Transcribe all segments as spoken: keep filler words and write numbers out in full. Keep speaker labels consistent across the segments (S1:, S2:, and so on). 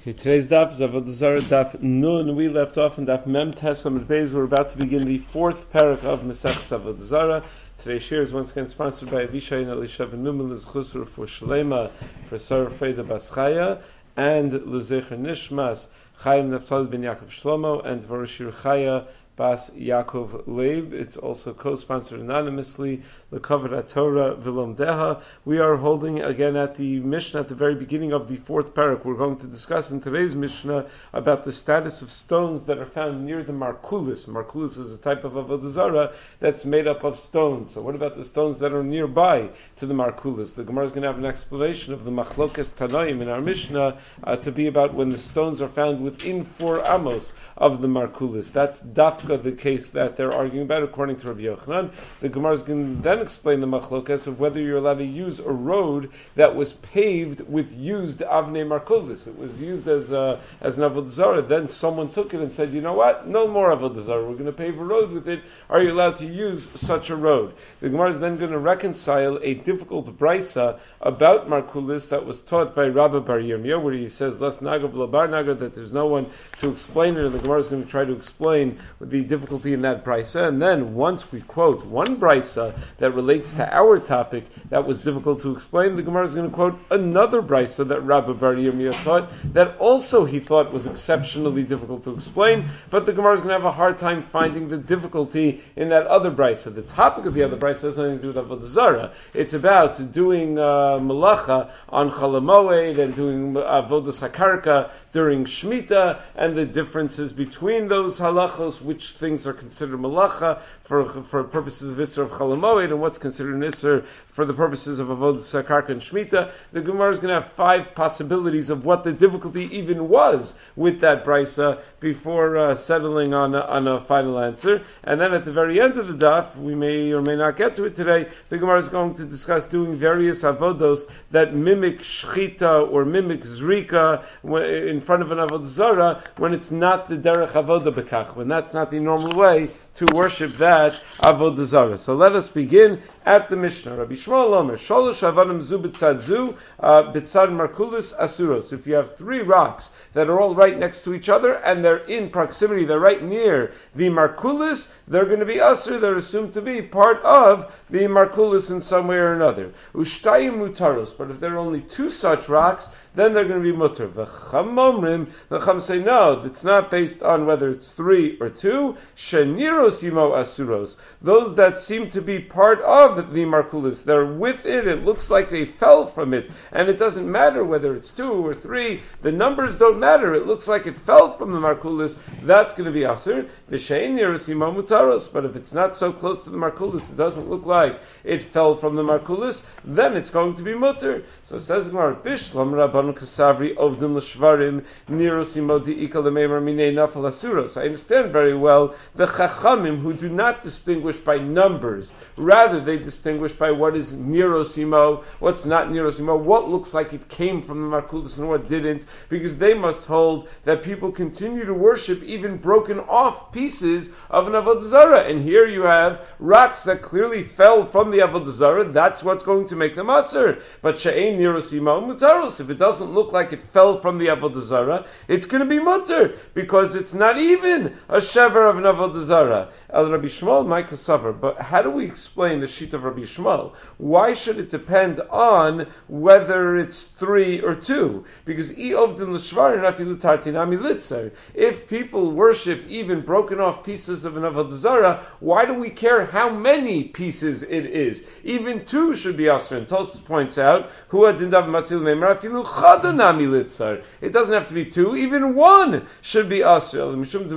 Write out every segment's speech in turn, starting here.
S1: Okay, today's daf is Avodah Zarah daf Nun. We left off in daf Mem Tes Amud Beis. We're about to begin the fourth parak of Masechus Avodah Zarah. Today's shir is once again sponsored by Avishai and Elisha ben Numen L'Zchusur for Shalema for Sarah Freda Bas Chaya and L'Zecher Nishmas Chaim Naftali ben Yaakov Shlomo and Varoshir Chaya Bas Yaakov Leib. It's also co-sponsored anonymously. L'Kavod Torah V'Lom Deha. We are holding again at the Mishnah at the very beginning of the fourth parak. We're going to discuss in today's Mishnah about the status of stones that are found near the Markulis. Markulis is a type of Avodah Zarah that's made up of stones. So what about the stones that are nearby to the Markulis? The Gemara is going to have an explanation of the Machlokes Tanoim in our Mishnah uh, to be about when the stones are found within four amos of the Markulis. That's dafka the case that they're arguing about according to Rabbi Yochanan. The Gemara is going to then explain the machlokes of whether you're allowed to use a road that was paved with used avnei markulis. It was used as a, as an avodah zarah. Then someone took it and said, you know what? No more avodah zarah. We're going to pave a road with it. Are you allowed to use such a road? The Gemara is then going to reconcile a difficult brisa about markulis that was taught by Rabbi Bar Yirmiyah, where he says, "Las nagar v'labar nagar," that there's no one to explain it, and the Gemara is going to try to explain the difficulty in that brisa. And then once we quote one brisa that relates to our topic that was difficult to explain, the Gemara is going to quote another brisa that Rabbi Bar Yirmiyah taught that also he thought was exceptionally difficult to explain, but the Gemara is going to have a hard time finding the difficulty in that other brisa. The topic of the other brisa has nothing to do with Avodah Zarah. It's about doing uh, malacha on Chol HaMoed and doing Avodah Sakarka during Shemitah and the differences between those halachos, which things are considered malacha for for purposes of Isser of Chol HaMoed and what's considered an Isser for the purposes of Avodah Sakarka and Shemitah. The Gemara is going to have five possibilities of what the difficulty even was with that brisa before uh, settling on a, on a final answer. And then at the very end of the daf, we may or may not get to it today, the Gemara is going to discuss doing various avodos that mimic shchita or mimic zrika in front of an avodah zarah when it's not the derech avodah bekach, when that's not the normal way to worship that avodah zarah. So let us begin at the Mishnah. Rabbi Shmuel Omer, Sholosh avadim zu b'tzad zu, b'tzad markulis asuros. If you have three rocks that are all right next to each other and they're in proximity, they're right near the markulis, they're going to be asur, they're assumed to be part of the markulis in some way or another. Ushtayim mutaros, but if there are only two such rocks, then they're going to be mutar. V'cham omrim, the chum say no, it's not based on whether it's three or two. Sheniros yimo asuros, those that seem to be part of the markulis, they're with it, it looks like they fell from it, and it doesn't matter whether it's two or three, the numbers don't matter, it looks like it fell from the markulis, that's going to be asur. V'sheniros yimo mutaros, but if it's not so close to the markulis, it doesn't look like it fell from the markulis, then it's going to be mutar. So it says Gemara, Bishlam Rabban Kasavri Ovdim L'Shvarim Niros Imodi Ika L'Meimar Minei Nafal Asuros. I understand very well the Chachamim who do not distinguish by numbers, rather they distinguish by what is Nirosimo, what's not Nirosimo, what looks like it came from the Markulis and what didn't, because they must hold that people continue to worship even broken off pieces of an Avodah Zarah. And here you have rocks that clearly fell from the Avodah Zarah, that's what's going to make them asur. But She'ein Nirosimo Mutaros, if it doesn't look like it fell from the Avodah Zarah, it's going to be mutar, because it's not even a shever of an Avodah Zarah. El Rabbi Shmuel, my kasavar. But how do we explain the sheet of Rabbi Shmuel? Why should it depend on whether it's three or two? Because if people worship even broken off pieces of an Avodah Zarah, why do we care how many pieces it is? Even two should be asur. And Tosfos points out, it doesn't have to be two, even one should be asur.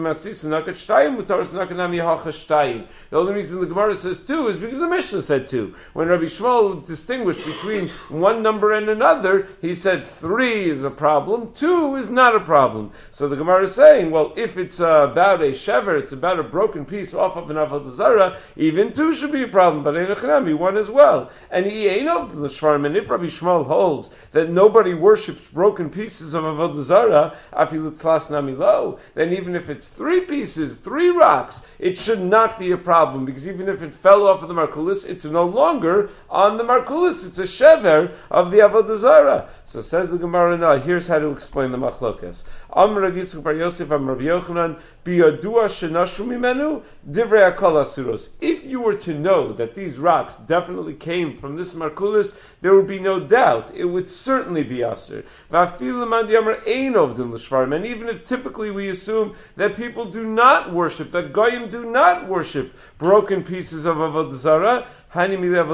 S1: The only reason the Gemara says two is because the Mishnah said two. When Rabbi Shmuel distinguished between one number and another, he said three is a problem, two is not a problem. So the Gemara is saying, well, if it's uh, about a shever, it's about a broken piece off of an Avodah Zarah, even two should be a problem, but Einachanami, one as well. And he ain't of the Shvarim, and if Rabbi Shmuel holds that nobody worships broken pieces of Avodah Zarah, afilu tlas nami lo, then even if it's three pieces, three rocks, it should not be a problem, because even if it fell off of the Markulis, it's no longer on the Markulis. It's a shever of the Avodah Zarah. So says the Gemara now, here's how to explain the Machlokas. Amr Rav Yitzchak bar Yosef, Amr Rav Yochanan, biyadua shenashu mimenu, divrei hakol asuros. If you were to know that these rocks definitely came from this Markulis, there would be no doubt. It would certainly be asur. V'afilu man di'amar ein ovdin l'shvarim. And even if typically we assume that people do not worship, that goyim do not worship broken pieces of Avodah Zarah, that's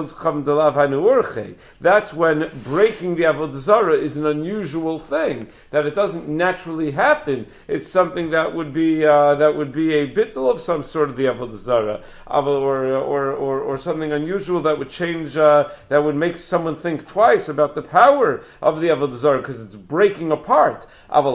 S1: when breaking the Avodah Zarah is an unusual thing, that it doesn't naturally happen. It's something that would be uh, that would be a bittul of some sort of the Avodah Zarah, or or or, or something unusual that would change, uh, that would make someone think twice about the power of the Avodah Zarah because it's breaking apart. But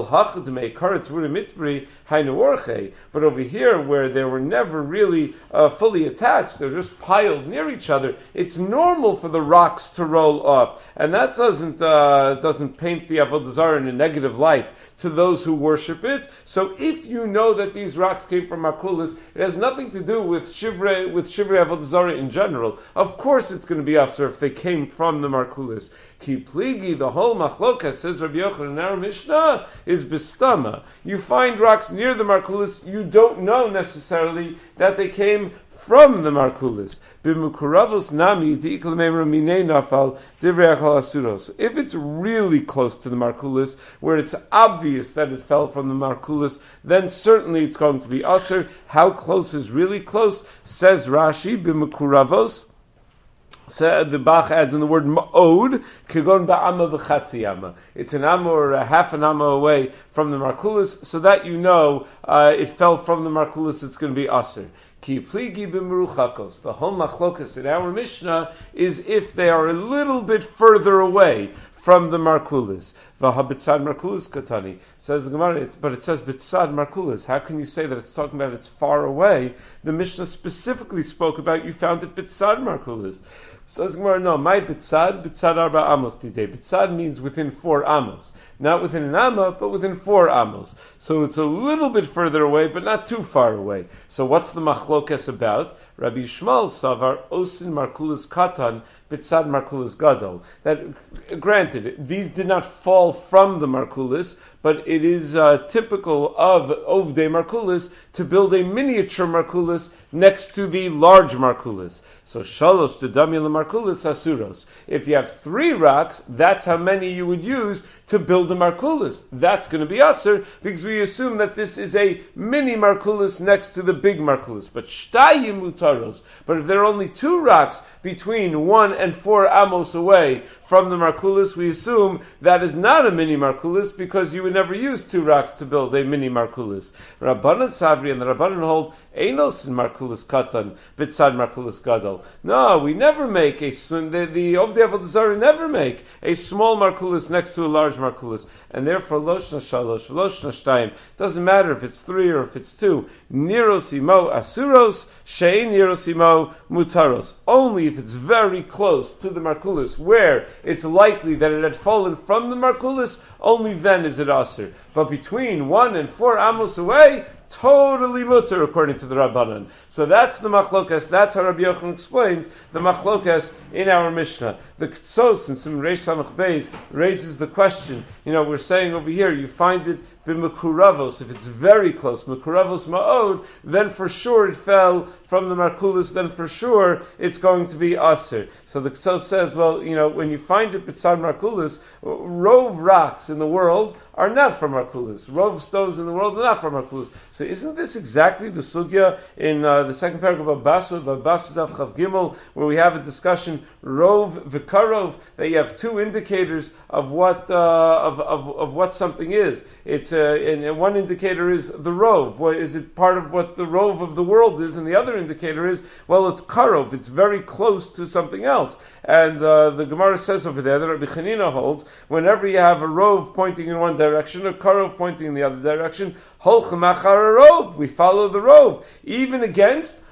S1: over here, where they were never really uh, fully attached, they're just piled near each other, it's normal for the rocks to roll off, and that doesn't uh, doesn't paint the Avodah Zarah in a negative light to those who worship it. So if you know that these rocks came from Markulis, it has nothing to do with Shivrei with Shivrei Avodah Zarah in general. Of course, it's going to be asur if they came from the Markulis. Ki pligi, the whole machlokas, says Rabbi Yochanan in our Mishnah, is bistama. You find rocks near the Markulis, you don't know necessarily that they came from the Markulis. B'mukuravos nami di'ikal meimra minei nafal divrei hakol asuros. If it's really close to the Markulis, where it's obvious that it fell from the Markulis, then certainly it's going to be asur. How close is really close? Says Rashi, b'mukuravos. So the Bach adds in the word ma'od, kegon ba'ama v'chatzi amma. It's an amma or a half an amma away from the Markulis, so that you know uh, it fell from the Markulis, it's going to be asur. Ki pligi b'meruchakos. The whole machlokas in our Mishnah is if they are a little bit further away from the Markulis. V'habitzad Markulis katani. Says the Gemara, but it says bitzad Markulis. How can you say that it's talking about it's far away? The Mishnah specifically spoke about you found it bitzad Markulis. Says Gemara, no, my bitzad, bitzad arba amos today. Bitzad means within four amos. Not within an amma, but within four amos. So it's a little bit further away, but not too far away. So what's the machlokes about? Rabbi Yishmael savar osin Markulis katan, bitzad Markulis gadol. That, granted, these did not fall from the Markulis, but it is uh, typical of Ovdei Markulis to build a miniature Markulis next to the large Markulis. So shalosh dedamya leMarkulis asuros. If you have three rocks, that's how many you would use to build a Markulis. That's going to be asur, because we assume that this is a mini Markulis next to the big Markulis. But shtayim mutaros. But if there are only two rocks between one and four amos away from the Markulis, we assume that is not a mini Markulis, because you would never use two rocks to build a mini Markulis. Rabbanan Savri and the Rabbanan hold Einos in Markulis Katan, Bitzad Markulis Gadol. No, we never make a, the, the Ovdei Avodah Zarah never make a small Markulis next to a large Markulis. And therefore, Loshna Shalosh, Loshna Shtayim, doesn't matter if it's three or if it's two. Niros imo asuros, Shein Niros imo mutaros. Only if it's very close to the Markulis, where it's likely that it had fallen from the Markulis, only then is it asur. But between one and four amos away, totally mutter according to the Rabbanan. So that's the machlokas. That's how Rabbi Yochanan explains the machlokas in our Mishnah. The Ktsos in Sim Reish Samach Beis raises the question. You know, we're saying over here, you find it b'mekuravos. If it's very close, mekuravos ma'od, then for sure it fell from the Markulis. Then for sure it's going to be asur. So the Ktsos says, well, you know, when you find it b'tzad Markulis, rove rocks in the world are not from Markulis. Rove stones in the world are not from Markulis. So isn't this exactly the sugya in uh, the second paragraph of Basud, Basud Daf Chav Gimel, where we have a discussion, Rove Vikarov, that you have two indicators of what uh, of, of of what something is. It's uh, and one indicator is the rove. What is it? Part of what the rove of the world is, and the other indicator is, well, it's karov. It's very close to something else. And uh, the Gemara says over there that Rabbi Chanina holds, whenever you have a rove pointing in one direction, a karov pointing in the other direction, holchem achar rove, we follow the rove, even against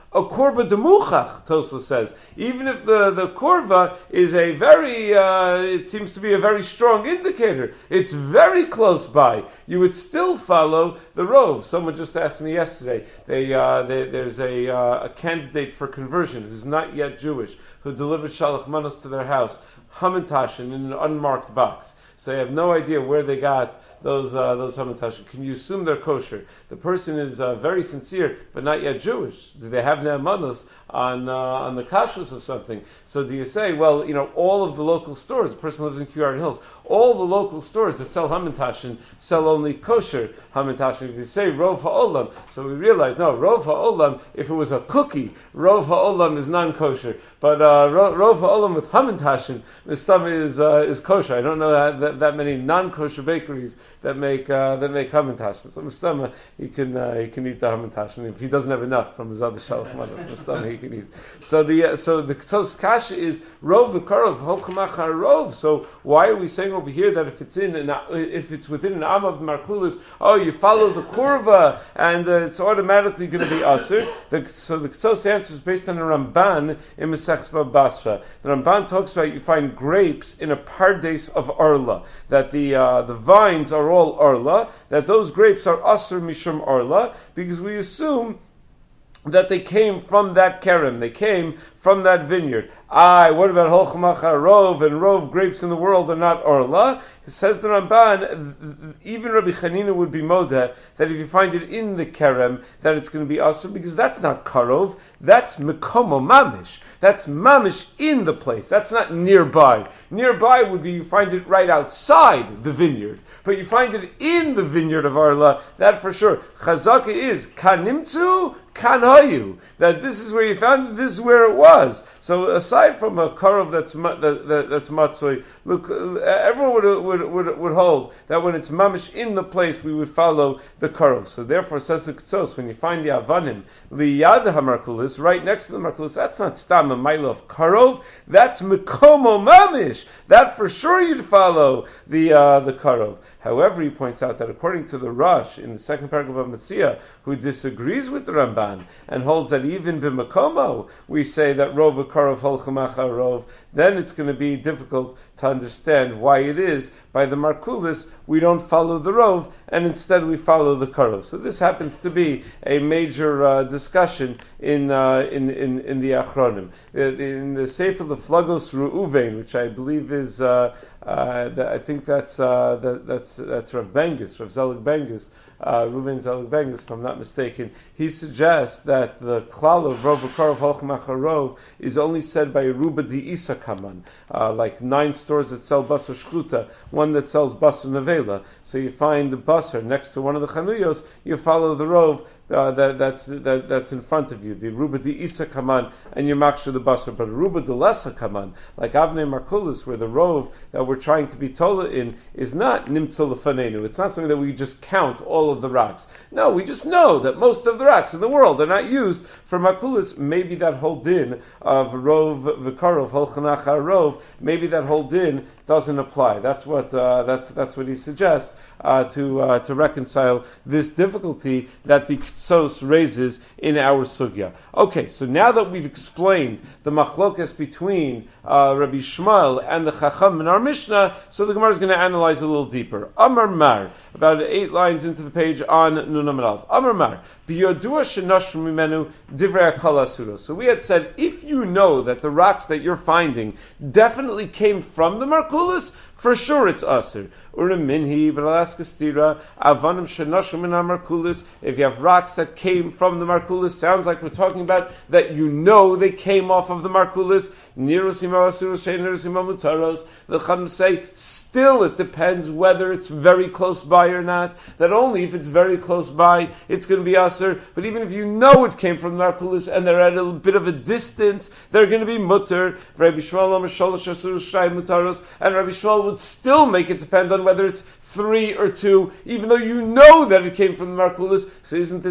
S1: a korba demuchach, Tosfos says. Even if the, the korva is a very, uh, it seems to be a very strong indicator, it's very close by, you would still follow the rov. Someone just asked me yesterday, they, uh, they, there's a, uh, a candidate for conversion who's not yet Jewish, who delivered shalach manos to their house, hamantashen, in an unmarked box. So they have no idea where they got those uh, those hamantashen. Can you assume they're kosher? The person is uh, very sincere, but not yet Jewish. Do they have ne'amanos on uh, on the kashrus of something? So do you say, well, you know, all of the local stores, a person lives in Kew Garden Hills, all the local stores that sell hamantashen sell only kosher hamantashen. If you say rov ha'olam, so we realize, no, rov ha'olam, if it was a cookie, rov ha'olam is non-kosher. But uh, rov ha'olam with hamantashen, mistam is uh, is kosher. I don't know that, that, that many non-kosher bakeries that make uh, that make hamantashen. So mistam, he can uh, he can eat the hamantashen if he doesn't have enough from his other shalach manos. Mistam, he can eat. So the uh, so the so kasha is rov v'karov holchamachar rov. So why are we saying over here that if it's in an, if it's within an am of markulis, oh, you follow the kurva and uh, it's automatically going to be aser? The, so the Ksos answer is based on a Ramban in Masechta Bava Basra. The Ramban talks about you find grapes in a pardes of arla, that the uh, the vines are all arla, that those grapes are aser mishum arla, because we assume that they came from that kerem, they came from that vineyard. Aye, what about holchamacha rov, and rov grapes in the world are not orla? It says the Ramban, even Rabbi Chanina would be modeh, that if you find it in the kerem, that it's going to be asur, because that's not karov, that's mekomo mamish. That's mamish in the place, that's not nearby. Nearby would be you find it right outside the vineyard, but you find it in the vineyard of Arla, that for sure. Chazaka is, kanimtzu, kanhayu, that this is where you found it, this is where it was. So aside from a karov that's that, that, that's matzoi, look, everyone would, would would would hold that when it's mamish in the place, we would follow the karov. So therefore, says the Ksos, when you find the avanim liyad hamarkulis, right next to the markulis, that's not stam a mile of karov, that's mekomo mamish. That for sure you'd follow the uh, the karov. However, he points out that according to the Rosh in the second paragraph of Metzia, who disagrees with the Ramban and holds that even b'makomo we say that rov v'karov holchamacha rov, then it's going to be difficult to understand why it is by the Markulis we don't follow the rov and instead we follow the karov. So this happens to be a major uh, discussion in, uh, in in in the Achronim. In the Sefer the Flagos Reuven, which I believe is uh, uh, that, I think that's uh, that, that's that's Rav Bengus, Rav Zelig Bengus, uh, Reuven Zelig Bengus, if I'm not mistaken. He suggests that the klal of rov v'karov holchamacha rov is only said by Ruba di Isa Kaman, uh, like nine stores that sell basar shchuta, one that sells basar nevela. So you find the basar next to one of the chanuyos, you follow the rov uh, that, that's that, that's in front of you, the Ruba di Isa Kaman, and you machshir the basar. But Ruba di Lesa Kaman, like Avnei Markulis, where the rov that we're trying to be tola in is not nimtza lefanenu. It's not something that we just count all of the rocks. No, we just know that most of the rocks in the world are not used for Markulis. Maybe that whole din of rov v'karov holchanacha rov, maybe that whole din doesn't apply. That's what uh, that's that's what he suggests uh, to uh, to reconcile this difficulty that the Ksos raises in our sugya. Okay, so now that we've explained the machlokas between uh, Rabbi Shmuel and the Chacham in our Mishnah, so the Gemara is going to analyze a little deeper. Amar Mar, about eight lines into the page on Nun Amud Aleph. Amar Mar, b'yodua shenashru mimenu divrei hakol asuro. So we had said, if you know that the rocks that you're finding definitely came from the Markulis, for sure it's aser. Urim minhi v'alaskastira avanim shenashru min Markulis. If you have rocks that came from the Markulis, sounds like we're talking about that you know they came off of the Markulis. Nirusima asuros shein nirusima mutaros. The Chacham say still it depends whether it's very close by or not. That only if it's very close by it's going to be aser. But even if you know it came from the Markulis and they're at a bit of a distance, they're going to be mutter. Rabbi Shmuel Amar shalosh asuros shay mutaros, and Rabbi Shmuel would still make it depend on whether it's three or two, even though you know that it came from the Markulis. So isn't this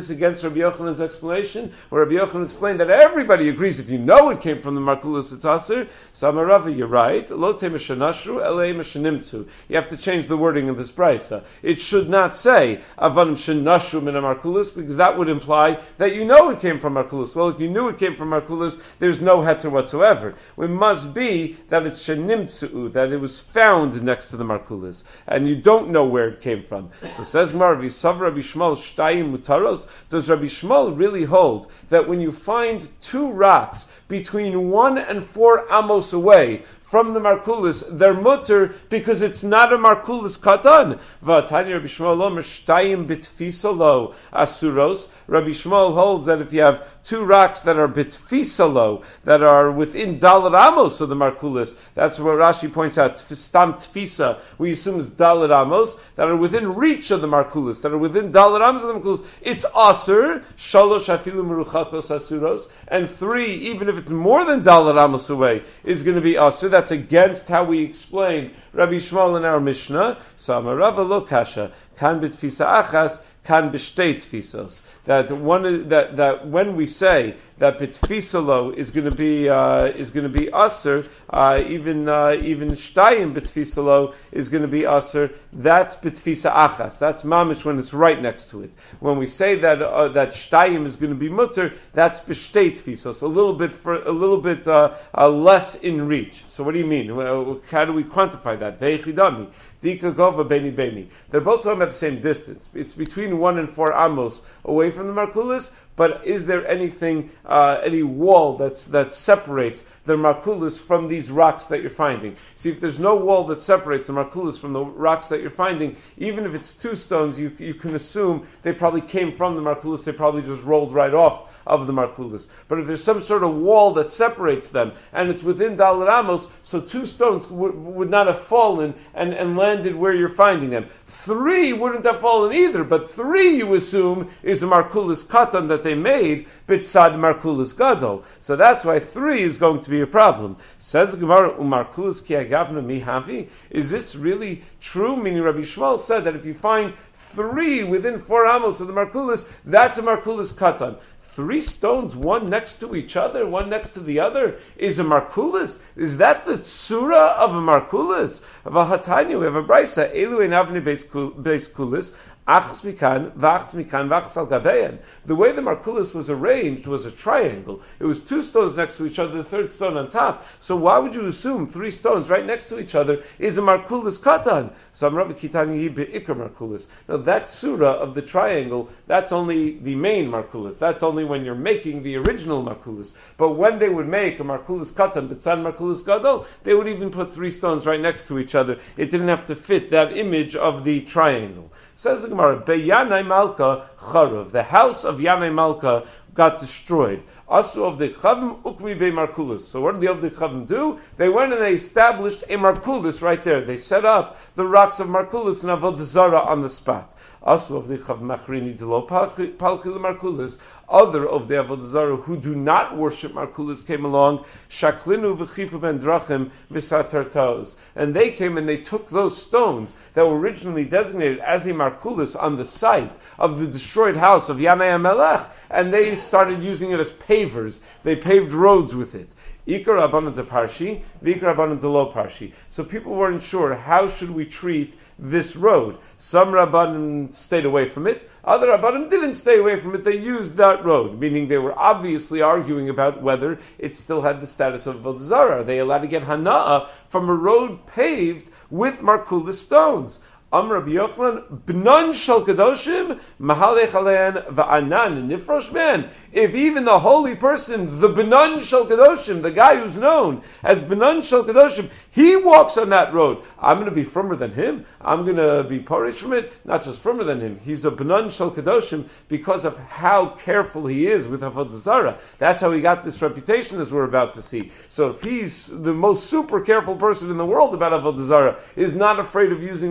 S1: this against Rabbi Yochanan's explanation, where Rabbi Yochanan explained that everybody agrees if you know it came from the Markulis, it's Aser? So Amarava, you're right. Lo temashanashru elei mashanimtzu. You have to change the wording of this brisa. It should not say avanim shenashru min Markulis, because that would imply that you know it came from Markulis. Well, if you knew it came from Markulis, there's no heter whatsoever. It must be that it's shenimtzu, that it was found next to the Markulis, and you don't know where it came from. So says Gemara, V'sav Rabbi Shmuel shtayim mutaros. Does Rabbi Shmuel really hold that when you find two rocks between one and four amos away from the Markulis, they're mutter because it's not a Markulis katan? V'atani Rabbi Shmuel omer shtayim bitfisa lo asuros. Rabbi Shmuel holds that if you have two rocks that are bitfisa lo, that are within dalet amos of the Markulis, that's what Rashi points out, stam tfisa, we assume is dalet amos, that are within reach of the Markulis, that are within dalet amos of the Markulis, it's aser, shalosh afilu meruchakos asuros, and three, even if it's more than dalet amos away, is going to be aser. That's against how we explained Rabbi Shmuel in our Mishnah. So Amarava lo kasha kan bitfisa achas kan b'shtei tfisos. That one that that when we say that bitfisa lo is going to be uh, is going to be aser, uh, even uh, even shtayim bitfisa lo is going to be aser. That's bitfisa achas. That's mamish when it's right next to it. When we say that uh, that shtayim is going to be mutter, that's b'shtei tfisos. A little bit for a little bit uh, uh, less in reach. So what do you mean? Well, how do we quantify that? Veichidami. Dika gova beni beni. They're both talking about the same distance. It's between one and four amos away from the Markulis, but is there anything, uh, any wall that's that separates the Markulis from these rocks that you're finding? See, if there's no wall that separates the Markulis from the rocks that you're finding, even if it's two stones, you you can assume they probably came from the Markulis, they probably just rolled right off of the Markulis. But if there's some sort of wall that separates them, and it's within Dalet Amos, so two stones w- would not have fallen and, and landed where you're finding them. Three wouldn't have fallen either, but three, you assume, is a Markulis Katan that they made, Bitsad Markulis Gadol. So that's why three is going to be a problem. Says Gemara, Umarkulis Ki Agavna Mihavi. Is this really true? Meaning Rabbi Shmuel said that if you find three within four amos of the Markulis, that's a Markulis Katan. Three stones, one next to each other, one next to the other, is a Markulis? Is that the tsura of a Markulis? Of a Hatanya, we have a brisa, Elu ein avnei beis kulis, achs mikan, vachs mikan, vachs al gabeyan. The way the Markulis was arranged was a triangle. It was two stones next to each other, the third stone on top. So why would you assume three stones right next to each other is a Markulis katan? So I'm Rabbi Kitani be'ikar Markulis. Now that tsura of the triangle, that's only the main Markulis. That's only when you're making the original Markulis. But when they would make a Markulis Katan, B'tzad Markulis Gadol, they would even put three stones right next to each other. It didn't have to fit that image of the triangle. Says the Gemara, Be'yanai Malka Charav. The house of Yanai Malka got destroyed. Asu of the Chavim Ukmi Be Markulis. So what did the of the Chavim do? They went and they established a Markulis right there. They set up the rocks of Markulis and Avodah Zarah on the spot. Asu of the Chav Machrini Delo Palchil Markulis. Other of the Avodah Zarah who do not worship Markulis came along. Shaklinu v'chifu ben drachim v'satartaos. And they came and they took those stones that were originally designated as a Markulis on the site of the destroyed house of Yanai HaMelech, and they started using it as pavers. They paved roads with it. Ikar Rabbanan de Parshi, Vikar Rabbanan de Lo Parshi. So people weren't sure, how should we treat this road? Some Rabbanan stayed away from it, other Rabbanan didn't stay away from it, they used that road, meaning they were obviously arguing about whether it still had the status of Avodah Zarah. Are they allowed to get Hana'ah from a road paved with Markulis stones? Am Rabbi Yochanan, B'nan shel Kadoshim, Mahalech alein va'anan, nifrosh man. If even the holy person, the B'nan shel Kadoshim, the guy who's known as B'nan shel Kadoshim, he walks on that road, I'm going to be firmer than him. I'm going to be parish from it. Not just firmer than him. He's a B'nan shel Kadoshim because of how careful he is with Avodah Zarah. That's how he got this reputation, as we're about to see. So if he's the most super careful person in the world about Avodah Zarah, is not afraid of using this road,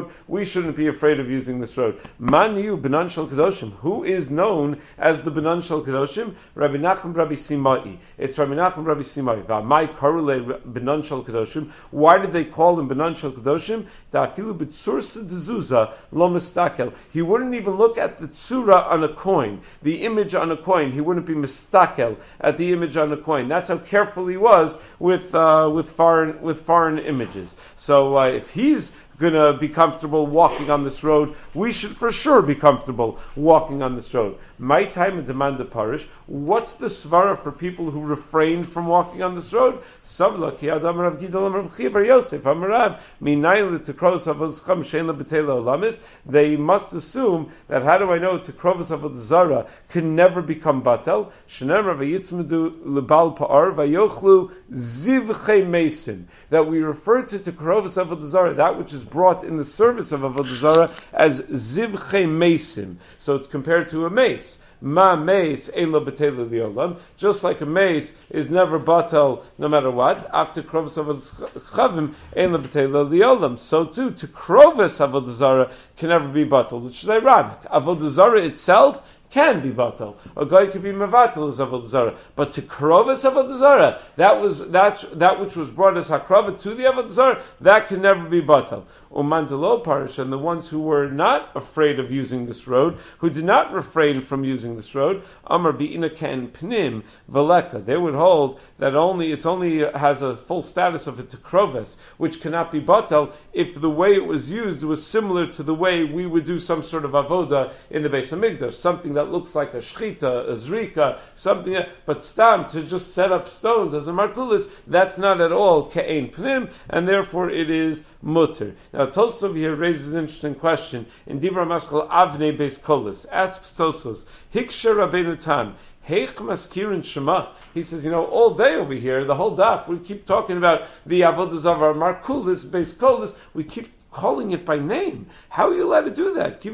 S1: road, we shouldn't be afraid of using this road. Manu Benan Shel Kedoshim. Who is known as the Benan Shel Kedoshim? Rabbi Nachman Rabbi Simai. It's Rabbi Nachman Rabbi Simai. V'amai korule Benan Shel Kedoshim. Why did they call him Benan Shel Kedoshim? Ta'afilu b'tzursa d'zuza lo mistakel. He wouldn't even look at the tzura on a coin, the image on a coin. He wouldn't be mistakel at the image on a coin. That's how careful he was with uh, with foreign with foreign images. So uh, if he's going to be comfortable walking on this road, we should for sure be comfortable walking on this road. My time in demand the parish. What's the svara for people who refrained from walking on this road? Savla ki adam rav gidol rav chia bar Yosef amarav minayl tekrovos avodzcham shein lebetela olamis. They must assume that how do I know tekrovos avodzara can never become batel? Shenem rav yitzmedu lebal pa'ar vayochlu zivchei mesim. That we refer to tekrovos avodzara, that which is brought in the service of avodah zarah, as zivchei mesim. So it's compared to a mace. Ma mace ela betela liolam. Just like a mace is never batel no matter what. After krovus avodah chavim ela betela liolam. So too, to krovus avodah zarah can never be batel, which is ironic. Avodah zarah itself can be batal. A guy could be mevatel as avodah zarah, but to krovus avodah zarah, that was that that which was brought as hakrava to the avodah zarah, that can never be batal. Umandalo parish, and the ones who were not afraid of using this road, who did not refrain from using this road, amar bi'ina ken pnim veleka, they would hold that only it's only has a full status of a tekroves, which cannot be batal if the way it was used was similar to the way we would do some sort of avoda in the Beis Hamikdash, something that looks like a shchita, a zrika, something, but stam, to just set up stones as a markulis, that's not at all ke'ein pnim, and therefore it is mutter. Now Tosov here raises an interesting question. In Dibra Maskal Avnei Beis Kolis, asks Tosfos, Hiksha Rabbeinu Tam, Heich Maskirin Shema. He says, you know, all day over here, the whole daf, we keep talking about the avodah zarah markulis, Beis Kolis, we keep calling it by name. How are you allowed to do that?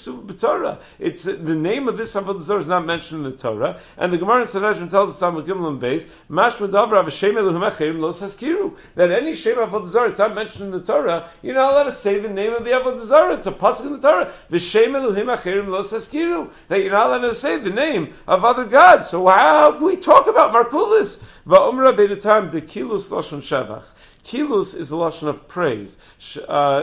S1: It's uh, the name of this avodah zarah is not mentioned in the Torah, and the Gemara in Sanhedrin tells us on Gimel Beis, Mashma Davra v'Shem Elohim Echayim Lo Saskiru, that any Shem avodah zarah it's not mentioned in the Torah, you're not allowed to say the name of the avodah zarah. It's a pasuk in the Torah, v'Shem Elohim Echayim Lo Saskiru, that you're not allowed to say the name of other gods. So how can we talk about markulis? Va'omra beidatam de kilus lashon shevach. Kilus is the lashon of praise. Shema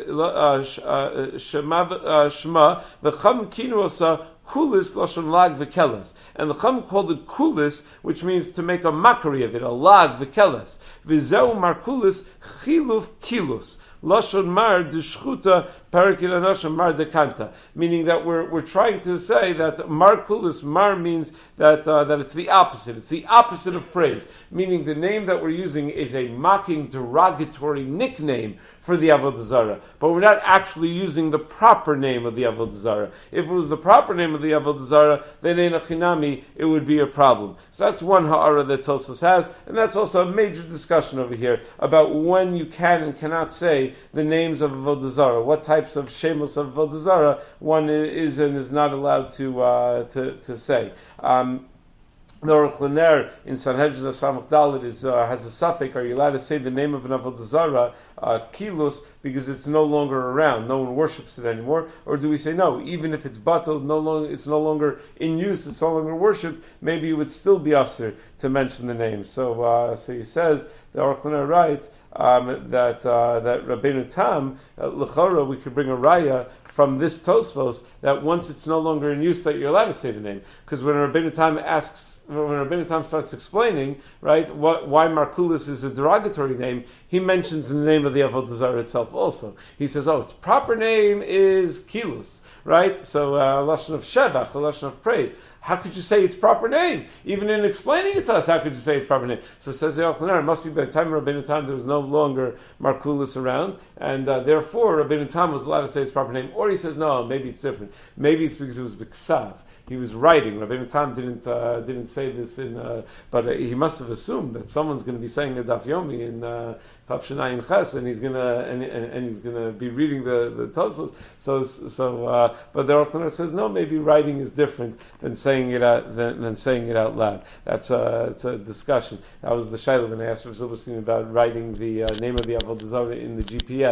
S1: v'cham kinu asa kulis lashon lag v'keles, and the chum called it kulis, which means to make a mockery of it, a lag v'keles. V'zeu markulis chiluf kilus. Lashon mar d'shchuta parakilanashon mar dekanta, meaning that we're we're trying to say that mar kulis, mar means that uh, that it's the opposite. It's the opposite of praise, meaning the name that we're using is a mocking, derogatory nickname for the avodah zarah, but we're not actually using the proper name of the avodah zarah. If it was the proper name of the avodah zarah, then in a chinami it would be a problem. So that's one ha'ara that Tosfos has, and that's also a major discussion over here about when you can and cannot say the names of avodah zarah, what types of shemos of avodah zarah one is and is not allowed to uh, to, to say. Um, The Aruch LaNer in Sanhedrin Samach Dalet is uh, has a suffix. Are you allowed to say the name of an avodah zarah, uh, kilus, because it's no longer around, no one worships it anymore? Or do we say no? Even if it's batal, no longer it's no longer in use, it's no longer worshipped. Maybe it would still be usher to mention the name. So, uh, so he says the Aruch LaNer writes um, that uh, that Rabbeinu Tam uh, l'chora we could bring a raya from this Tosfos that once it's no longer in use that you're allowed to say the name, because when Rabbeinu Tam asks, when Rabbeinu Tam starts explaining, right, what, why Markulis is a derogatory name, he mentions the name of the avodah zarah itself also. He says, oh, its proper name is Kilus, right? So uh, lashon of shevach, a lashon of praise. How could you say its proper name? Even in explaining it to us, how could you say its proper name? So says the Aruch LaNer, it must be by the time of Rabbeinu Tam there was no longer Markulis around, and uh, therefore Rabbeinu Tam was allowed to say its proper name. Or he says, no, maybe it's different. Maybe it's because it was B'ksav. He was writing. Rabbeinu Tam didn't uh, didn't say this in, uh, but uh, he must have assumed that someone's going to be saying a Daf Yomi in uh, Tafshinayin Ches, and he's going to and, and, and he's going to be reading the the Tosfos. So so, uh, but the Aruch LaNer says no. Maybe writing is different than saying it out than, than saying it out loud. That's a it's a discussion. That was the shayla when I asked Rav Zilberstein about writing the uh, name of the avodah zarah in the G P S.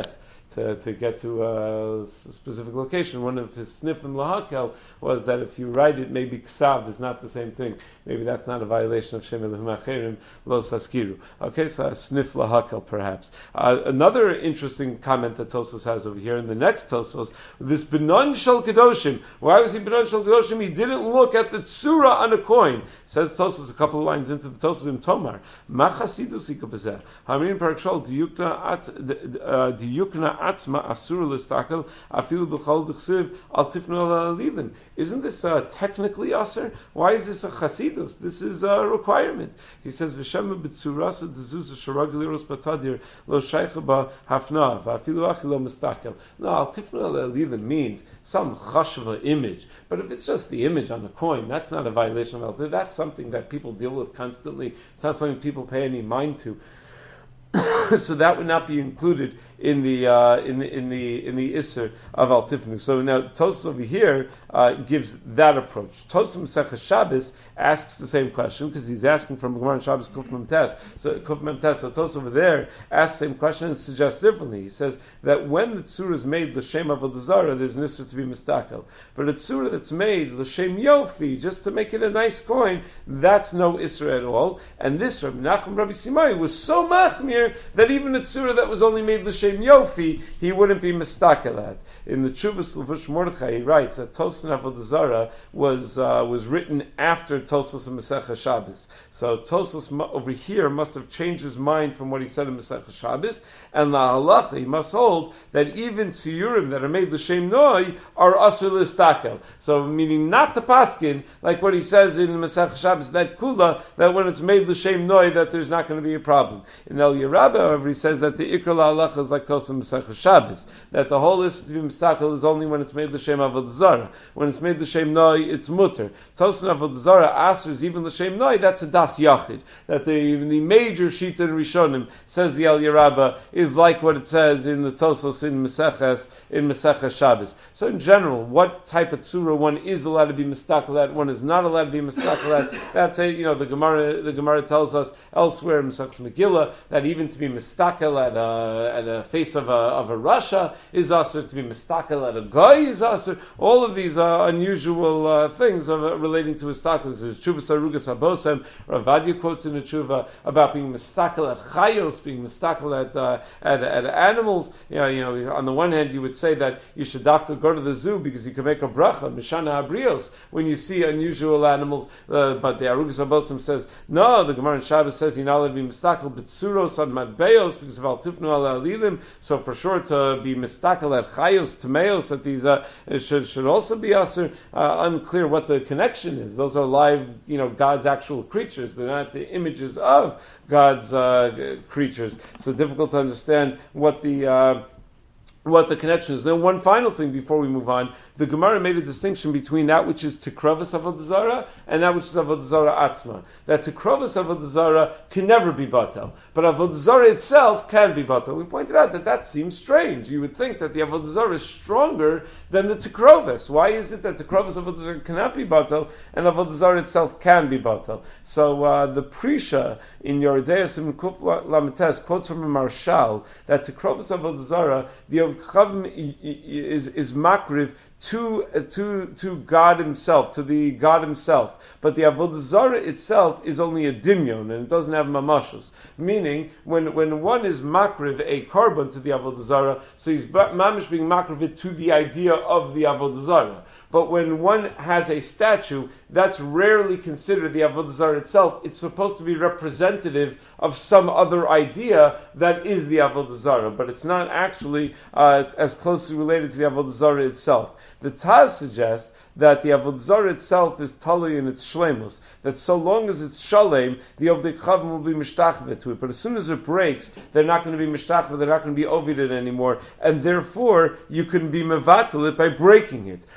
S1: to, to get to a specific location. One of his snifim lahakel was that if you write it, maybe ksav is not the same thing. Maybe that's not a violation of Shem Elohim Acherim lo saskiru. Okay, so a snif lahakel perhaps. Uh, another interesting comment that Tosfos has over here in the next Tosfos, this benon shel kedoshim. Why was he benon shel kedoshim? He didn't look at the tsura on a coin. Says Tosfos a couple of lines into the Tosfos in Tomar. Ma chasidus ikabezeh. Hamirim parak shol diyukna at diyukna atzma asur listakel afilu b'chol d'chsiv al tifnu al alilin. Isn't this uh, technically aser? Why is this a chasidus? This is a requirement. He says v'shem b'tzurasa d'zuz sharag liros batadir lo shaycha ba hafna v'afilu achi lo mistakel. No, al tifnu al alilin means some chashva image. But if it's just the image on the coin, that's not a violation of al. That's something that people deal with constantly. It's not something people pay any mind to. So that would not be included in the uh, in the in the in the Isser of Al Tifnu. So now Tosfos over here uh, gives that approach. Tosfos Masechah Shabbos asks the same question because he's asking from Gemara and Shabbos Kuf Mem Tes. So Kuf Mem Tes. So Tosfos over there asks the same question and suggests differently. He says that when the tzura is made l'shem avodah zara, there's an Isser to be mistakel. But a tzura that's made l'shem yofi, just to make it a nice coin, that's no Isser at all. And this Rabbi Nachum Rabbi Simai was so machmir that even a tzura that was only made l'shem yofi, he wouldn't be mistakel at. In the Tshuvas Levush Mordechai, he writes that Tosfos Avodah Zara was uh, was written after Tosfos and Masechah Shabbos. So Tosfos over here must have changed his mind from what he said in Masechah Shabbos, and la halacha he must hold that even tziyurim that are made l'shem noi are asur listakel. So meaning not to paskin like what he says in Masechah Shabbos, that kula, that when it's made l'shem noi that there's not going to be a problem. In El Yerabah, however, he says that the ikra la halacha is like Tosfos and Masechah Shabbos, that the whole is to be mistakel is only when it's made l'shem avodah zara. When it's made l'shem noi, it's mutter. Tosfos and avodah zara asers even l'shem noi. That's a das yachid. That the even the major shita in Rishonim, says the El Yerabah, is like what it says in the Tosfos in Maseches in Maseches Shabbos. So in general, what type of tzura one is allowed to be mistakel at, one is not allowed to be mistakel at. That's a you know the Gemara the Gemara tells us elsewhere in Maseches Megillah that even to be mistakel at a at a face of a of a rasha is also to be mistakel at a guy is also. All of these are unusual uh, things of, uh, relating to mistakel. There's Tshuvas Arugas Habosem. Rav Vadia quotes in the Tshuva about being mistakel at chayos, being mistakel at, uh, at at animals. You know, you know, on the one hand, you would say that you should dafka go to the zoo because you can make a bracha, mishana abrios, when you see unusual animals. Uh, but the Arugas Habosem says no. The Gemara in Shabbos says you're not allowed to be mistakel b'tzuros on matbeos because of al tifnu al alilim. So for sure to be mistakel at chayos, tameos, at these uh, should should also be aser. Uh, unclear what the connection is. Those are live, you know, God's actual creatures. They're not the images of God's uh, creatures. So difficult to understand what the uh, what the connection is. Then one final thing before we move on. The Gemara made a distinction between that which is Tekrovas Avodah Zara and that which is Avodah Zara Atzma. That Tekrovas Avodah Zara can never be Batel, but Avodah Zara itself can be Batel. We pointed out that that seems strange. You would think that the Avodah Zara is stronger than the Tekrovas. Why is it that Tekrovas Avodah Zara cannot be Batel and Avodah Zara itself can be Batel? So uh, the Prisha in Yoredei Sim Kuf Lamites quotes from a Marshal that Tekrovas Avodah Zara, the Chavim is is makriv to to to God Himself, to the God Himself. But the Avodah Zara itself is only a dimyon, and it doesn't have mamashos. Meaning, when, when one is makriv a korban to the Avodah Zara, so he's mamish being makriv it to the idea of the Avodah Zara. But when one has a statue, that's rarely considered the Avodah Zara itself. It's supposed to be representative of some other idea that is the Avodah Zara, but it's not actually uh, as closely related to the Avodah Zara itself. The Taz suggests that the Avodah Zara itself is tali in its shleimus, that so long as it's shalem, the Ovdei Chavim will be mishtachvet to it. But as soon as it breaks, they're not going to be mishtachvet, they're not going to be ovided anymore, and therefore you can be mevatel it by breaking it. But to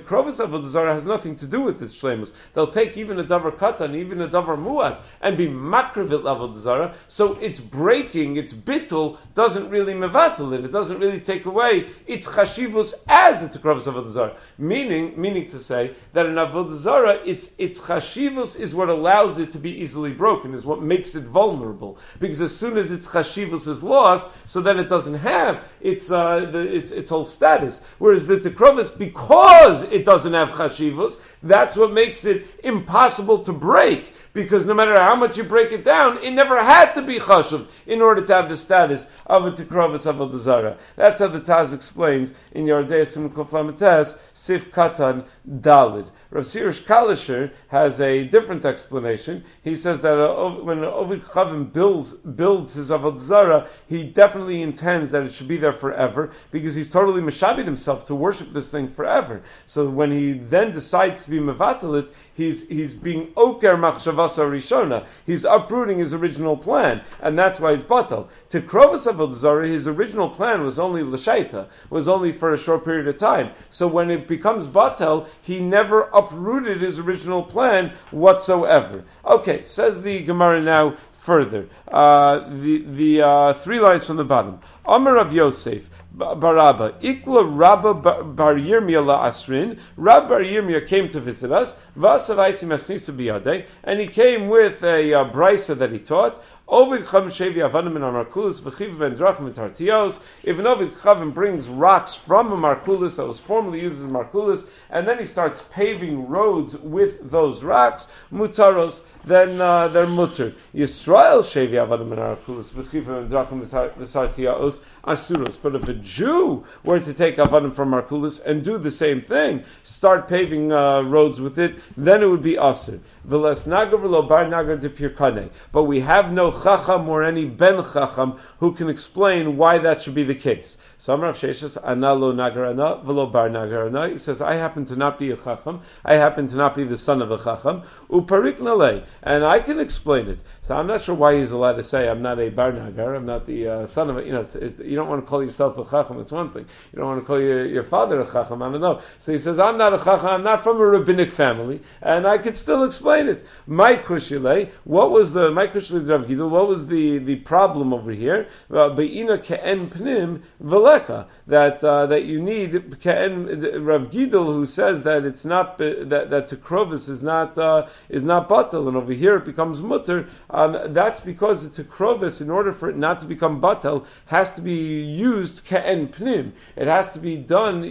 S1: Tekrovas Avodah Zarah has nothing to do with its shleimus. They'll take even a davar katan, even a davar muat, and be makrivit Avodah Zarah. So its breaking, its bittul, doesn't really mevatel it. It doesn't really take away its chashivus as a Tekrovas Avodah Zarah. Meaning, meaning to say that in Avodah Zarah, its its chashivus is what allows it to be easily broken, is what makes it vulnerable. Because as soon as its chashivus is lost, so then it doesn't have its uh, the, its its whole status. Whereas the Tekrovas, because it doesn't have chashivus, that's what makes it impossible to break. Because no matter how much you break it down, it never had to be chashuv in order to have the status of a Tekrovas Avodah Zarah. That's how the Taz explains in Yardei Simcha Flamates, Sif Katan Dalid. Rav Sirish Kalisher has a different explanation. He says that uh, when Ovid Chavim builds builds his Avodah Zarah, he definitely intends that it should be there forever, because he's totally meshabed himself to worship this thing forever. So when he then decides to be mevatalit, he's he's being oker machshavasa rishona. He's uprooting his original plan, and that's why he's batal. To Tekrovas Avodah Zarah, his original plan was only l'shaita, was only for a short period of time. So when it becomes batal, he never uprooted his original plan whatsoever. Okay, says the Gemara now further. Uh, the the uh, three lines from the bottom. Amar Rav Yosef Barabba Ikla Rabba Bar Yirmiyah La Asrin. Rab Bar Yirmiyah came to visit us. Vasavaisi Masnisa Biyadeh, and he came with a uh, brisa that he taught. Ovid Chavim Shevi Avanim in Markulis v'chiv ben drachim v'tartios. If an Ovid Chavim brings rocks from a Markulis that was formerly used as a Markulis, and then he starts paving roads with those rocks, mutaros, then uh, they're mutter. Yisrael Shevi Avanim in Markulis v'chiv ben drachim v'tartios asuros. But if a Jew were to take Avanim from Markulis and do the same thing, start paving uh, roads with it, then it would be asur. V'les nagar v'lo bar nagar de pirkaneh. But we have no Chacham or any Ben Chacham who can explain why that should be the case. So Amar Rav Sheshes, Ana lo nagarana, v'lo bar nagarana. He says, I happen to not be a Chacham. I happen to not be the son of a Chacham. Uparik nalei. And I can explain it. So I'm not sure why he's allowed to say, I'm not a bar nagar, I'm not the uh, son of a, you know, it's, it's, you don't want to call yourself a Chacham, it's one thing. You don't want to call your, your father a Chacham, I don't know. So he says, I'm not a Chacham, I'm not from a rabbinic family, and I could still explain it. My kushile, what was the, my kushile Rav Gidel, what was the, the problem over here? Be'ina ke'en pnim veleka, that uh, that you need ke'en Rav Gidel, who says that it's not that that tekrovis is not uh, is not batal, and over here it becomes mutter. Um, that's because the tekrovis, in order for it not to become batal, has to be used ke'en pnim. It has to be done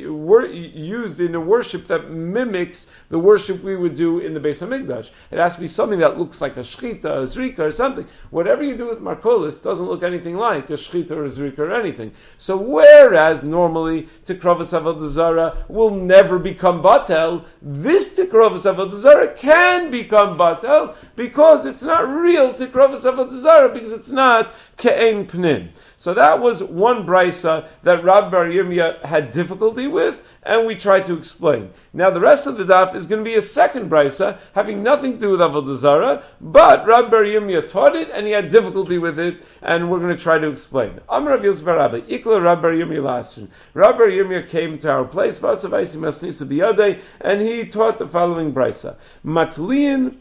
S1: used in a worship that mimics the worship we would do in the Beis Hamikdash. It has to be something that looks like a shchita, a zrika, or something. Whatever you do with Markolis doesn't look anything like a shchita or a zrika or anything. So whereas normally Tekrovas Avodah Zarah will never become batel, this Tekrovas Avodah Zarah can become batel because it's not real Tekrovas Avodah Zarah, because it's not ke'en pnim. So that was one brisa that Rab Bar Yirmiyah had difficulty with, and we tried to explain. Now the rest of the daf is going to be a second brisa, having nothing to do with Avodah Zarah, but Rab Bar Yirmiyah taught it, and he had difficulty with it, and we're going to try to explain. Amar Rav Yosef Barabba, Ikla Rab Bar Yirmiyah Lashin. Rab Bar Yirmiyah came to our place, Vasavaisi Masnisa Biyadeh, and he taught the following brisa. Matliin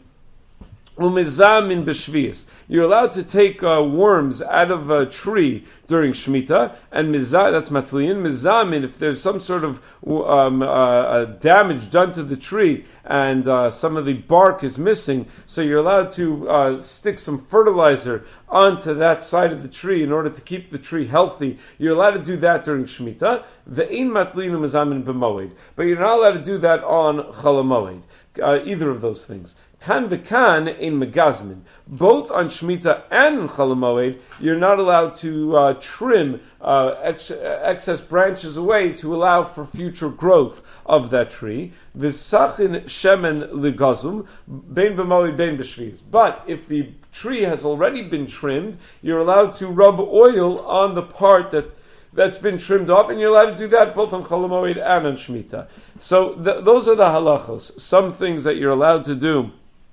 S1: Umizamin b'shvius. You're allowed to take uh, worms out of a tree during Shemitah, and mizah, that's matliyin. Mizamin, if there's some sort of um, uh, uh, damage done to the tree, and uh, some of the bark is missing, so you're allowed to uh, stick some fertilizer onto that side of the tree in order to keep the tree healthy. You're allowed to do that during Shemitah. Ve'in matliyin umizamin b'moed. But you're not allowed to do that on Chol HaMoed. Uh, either of those things. Kan v'kan in megazmin. Both on Shemitah and in Chol HaMoed, you're not allowed to uh, trim uh, ex- excess branches away to allow for future growth of that tree. V'sachin shemen ligazum, bein b'moed, bein b'shviz. But if the tree has already been trimmed, you're allowed to rub oil on the part that that's been trimmed off, and you're allowed to do that both on Chol HaMoed and on Shemitah. So th- those are the halachos. Some things that you're allowed to do,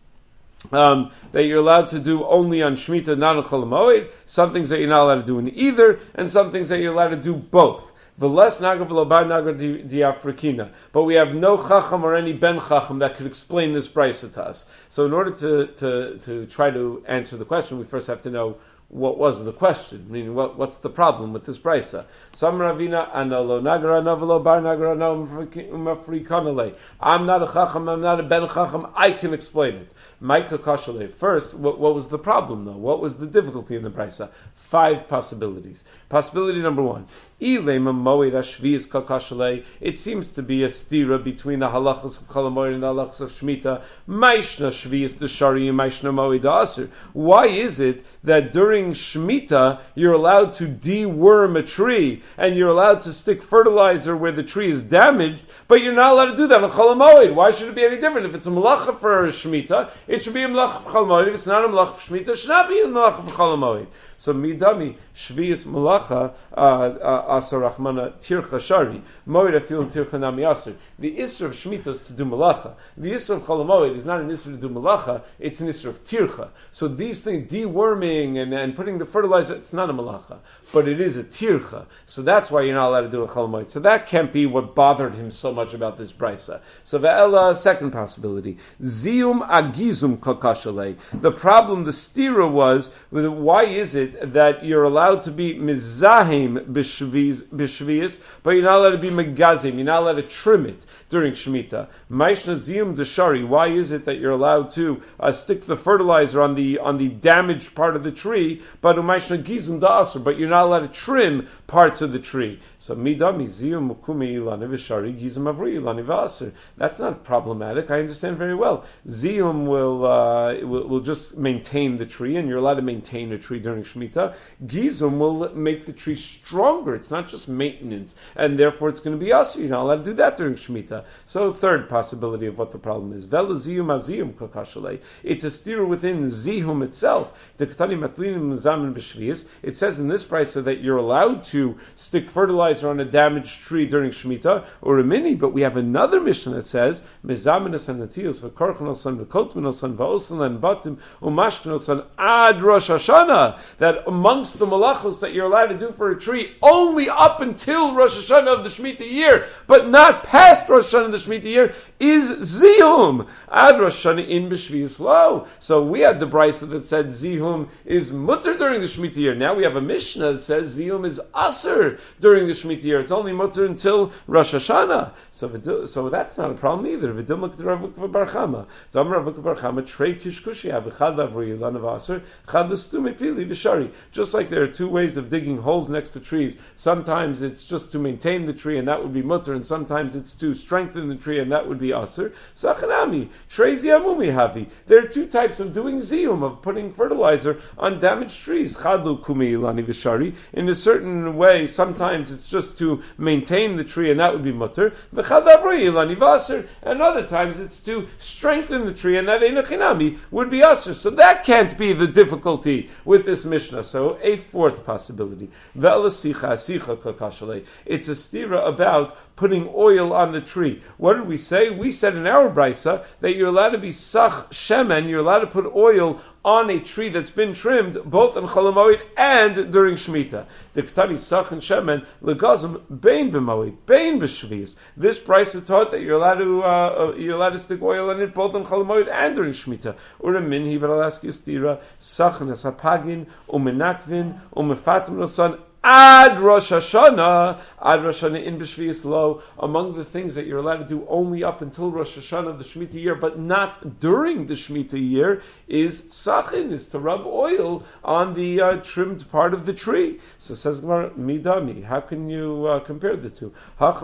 S1: um, that you're allowed to do only on Shemitah, not on Chol HaMoed. Some things that you're not allowed to do in either, and some things that you're allowed to do both. V'les nagar v'lo bar nagar di afrikina. But we have no chacham or any ben chacham that could explain this brisa to us. So in order to, to, to try to answer the question, we first have to know what was the question? Meaning, what, what's the problem with this brisa? Some ravina analo nagara navalo bar nagara no umafrikanale. I'm not a chacham. I'm not a ben chacham. I can explain it. Maika kashale. First, what, what was the problem though? What was the difficulty in the brisa? Five possibilities. Possibility number one. It seems to be a stira between the halachas of Cholamoid and the halachas of Shemitah. Maishna shvius deshari and maishna moed aser. Why is it that during Shemitah you're allowed to deworm a tree and you're allowed to stick fertilizer where the tree is damaged, but you're not allowed to do that on Cholamoid? Why should it be any different? If it's a malacha for Shemitah, it should be a malacha for Cholamoid. If it's not a malacha for Shemitah, it should not be a malacha for Cholamoid. So midami shvius malacha asar rachmana tircha shari moed afil tircha nami asar. The isra of Shemitah is to do malacha. The isra of Cholamoid is not an isra to do malacha; it's an isra of tircha. So these things, deworming and, and putting the fertilizer, it's not a malacha, but it is a tircha. So that's why you're not allowed to do a Cholamoid. So that can't be what bothered him so much about this brisa. So ve'ela, second possibility, zium agizum kakashalei. The problem, the stira was, why is it that you're allowed to be mizahim b'shvius, but you're not allowed to be megazim, you're not allowed to trim it during Shemitah. Maishna ziyum deshari. Why is it that you're allowed to uh, stick the fertilizer on the on the damaged part of the tree, but umaishna gizum da'asr, but you're not allowed to trim parts of the tree? So midami ziyum mukumi ilani v'shari gizum avri ilani v'asr. That's not problematic. I understand very well. Ziyum will, uh, will will just maintain the tree, and you're allowed to maintain a tree during Shemitah. Gizum will make the tree stronger. It's not just maintenance, and therefore it's going to be asr. You're not allowed to do that during Shemitah. So third possibility of what the problem is. Vela ziyum aziyum kakashalei. It's a steer within zihum itself. It says in this brisa that you're allowed to stick fertilizer on a damaged tree during Shemitah or a mini, but we have another mission that says mezamin and natios v'korchanos son v'kotmanos son v'osan and batim umashkanos son ad Rosh Hashanah. That amongst the malachos that you're allowed to do for a tree only up until Rosh Hashanah of the Shemitah year, but not past Rosh Hashanah of the Shemitah year, is zihum ad Rosh Hashanah in b'shvius lo. So we had the brisa that said zihum is mutter during the Shemitah year. Now we have a Mishnah that says zihum is aser during the Shemitah year. It's only mutter until Rosh Hashanah. So, so that's not a problem either. V'dilmak d'Rav Ukva bar Chama. Dam Rav Ukva bar Chama trei kishkushia v'chad lavri lanav aser chad l'stume pili v'shari. Just like there are two ways of digging holes next to trees. Sometimes it's just to maintain the tree, and that would be mutter, and sometimes it's to strengthen the tree, and that would be aser. Sachanami trei ziamumi havi. There are two types of doing ziyum, of putting fertilizer on damaged trees. Chadlu kumi ilani v'shari. In a certain way, sometimes it's just to maintain the tree, and that would be mutter. V'chad avrei ilani v'aser. And other times it's to strengthen the tree, and that einachinami would be aser. So that can't be the difficulty with this Mishnah. So a fourth possibility. It's a stira about putting oil on the tree. What did we say? We said in our brisa that you're allowed to be sach shemen, you're allowed to put oil on a tree that's been trimmed, both on Cholamoid and during Shemitah. The Ketani Sach and Shemen legazim bein b'moed, bein b'shvius. This brisa taught that you're allowed to uh, you're allowed to stick oil on it both on Cholamoid and during Shemitah. Ura minhi v'alaski stira sach nes hapagin umenakvin umefatim nosan Ad Rosh Hashanah, Ad Rosh Hashanah in b'shvius lo. Among the things that you're allowed to do only up until Rosh Hashanah of the Shemitah year, but not during the Shemitah year, is sachin, is to rub oil on the uh, trimmed part of the tree. So says Gemara, midami. How can you uh, compare the two?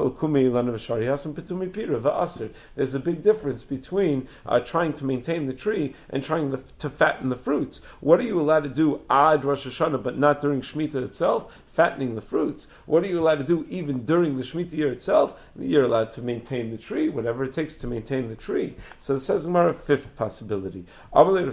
S1: There's a big difference between uh, trying to maintain the tree and trying to, to fatten the fruits. What are you allowed to do Ad Rosh Hashanah, but not during Shemitah itself? Fattening the fruits. What are you allowed to do even during the Shemitah year itself? You're allowed to maintain the tree, whatever it takes to maintain the tree. So it says Gemara, fifth possibility. The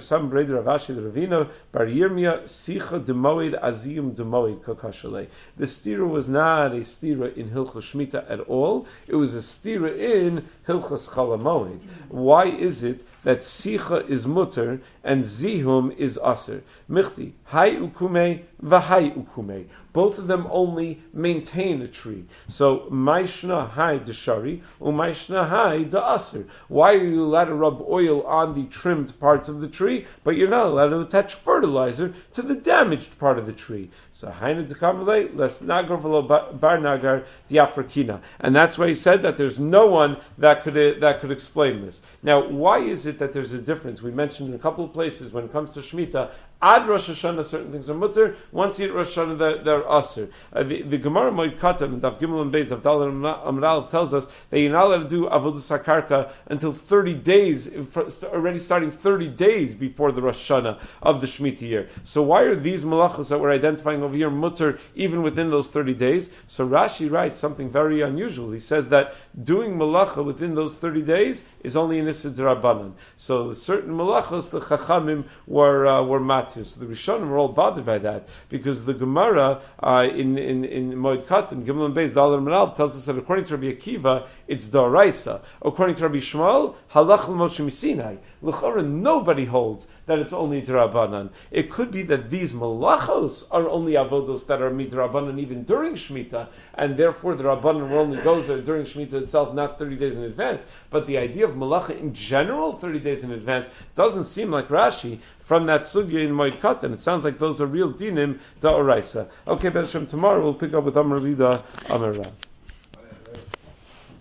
S1: stira was not a stira in Hilchos Shemitah at all. It was a stira in Hilchos Cholamoid. Why is it that sicha is mutter and zihum is aser? Michti, hai ukume, v'hai ukume. Both both of them only maintain a tree. So, Maishna Hai Deshari, Umaishna Hai Da'asr. Why are you allowed to rub oil on the trimmed parts of the tree, but you're not allowed to attach fertilizer to the damaged part of the tree? So, Hainu Dekamalei, Les Nagar Velo Bar Nagar Diafrakina. And that's why he said that there's no one that could uh, that could explain this. Now, why is it that there's a difference? We mentioned in a couple of places when it comes to Shemitah, Ad Rosh Hashanah, certain things are mutter. Once you hit Rosh Hashanah, they're, they're aser. Uh, the, the Gemara Moed Katan, Daf Gimel and Beis, Daf Dal Amral tells us that you're not allowed to do Avodas HaKarka until thirty days, already starting thirty days before the Rosh Hashanah of the Shemitah year. So why are these malachos that we're identifying over here mutter even within those thirty days? So Rashi writes something very unusual. He says that doing malacha within those thirty days is only an Issa D'Rabbanan. So certain malachos, the Chachamim were uh, were mat. So the Rishonim were all bothered by that because the Gemara uh, in in in Moed Katan Gimel and Beis Dalar Merav tells us that according to Rabbi Akiva it's Daraisa. According to Rabbi Shmuel, Halach l'Moshe Misinai. L'chora, nobody holds that it's only D'Rabbanan. It could be that these malachos are only avodos that are midrabanan even during Shemitah, and therefore the Rabbanan only goes there during Shemitah itself, not thirty days in advance. But the idea of malacha in general, thirty days in advance, doesn't seem like Rashi from that sugya in Moed Katan. It sounds like those are real dinim da'oraisa. Okay, Be'ez Hashem, tomorrow we'll pick up with Amar Lida Amar Rav.